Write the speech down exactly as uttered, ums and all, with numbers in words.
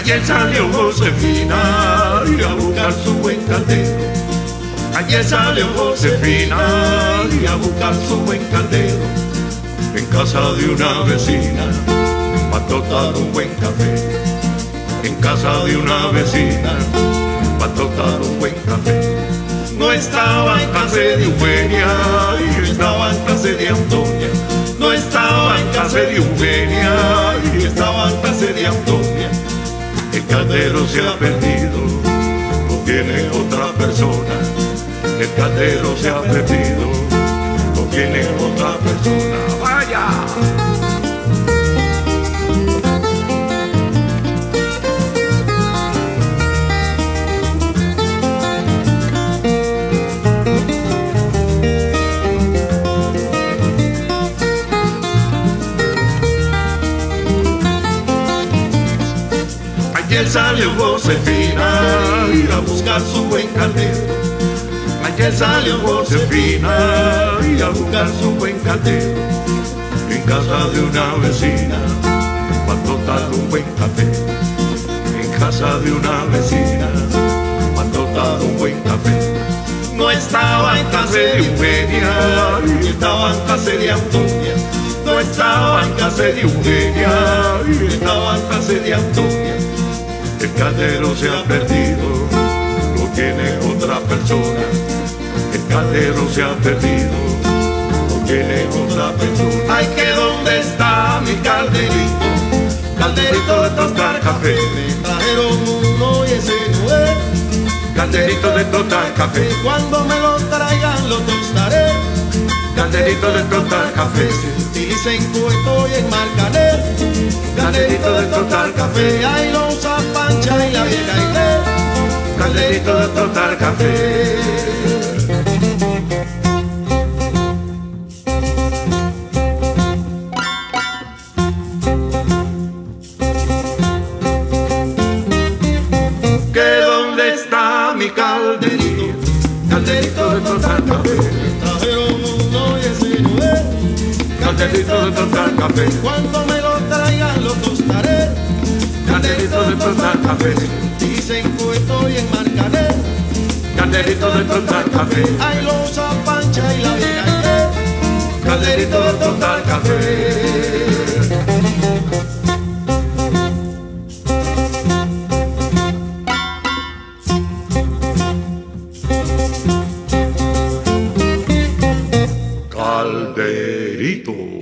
Ayer salió Josefina y a buscar su buen caldero. Ayer salió Josefina y a buscar su buen caldero en casa de una vecina para tocar un buen café. En casa de una vecina para tocar un buen café. No estaba en casa de Eugenia y estaba en casa de Antonia. No estaba en casa de Eugenia y estaba en casa de Antonia. El caldero se ha perdido, lo tiene otra persona. El caldero se ha perdido, lo tiene otra persona. ¡Vaya! Ayer salió Josefina y a buscar su buen caldero. Ayer salió Josefina y a buscar su buen caldero en casa de una vecina para tocar un buen café. En casa de una vecina para tocar un buen café. No estaba en casa de Eugenia y estaba en casa de Antonia. No estaba en casa de Eugenia y estaba en casa de Antonia. El caldero se ha perdido, lo tiene otra persona. El caldero se ha perdido, lo tiene otra persona. Ay, que dónde está mi calderito, calderito de tostar café. Me trajeron uno y ese no es. Calderito de tostar café. Cuando me lo traigan lo tostaré. Calderito de tostar café. Se utiliza en Cueto y en Marcaner. Calderito de tostar café. Ahí lo usa Pancha y la vieja Inés. Calderito de tostar café. ¿Que dónde está mi calderito? Calderito de tostar café. Trajeron uno y ese no es. Calderito de tostar café. Cuando me lo traigan lo tostaré. Calderito de tostar café. Dice en Cueto y en Marcaner. Calderito de tostar café. Ahí lo usa Pancha y la vieja Inés. Calderito de tostar café. Calderito.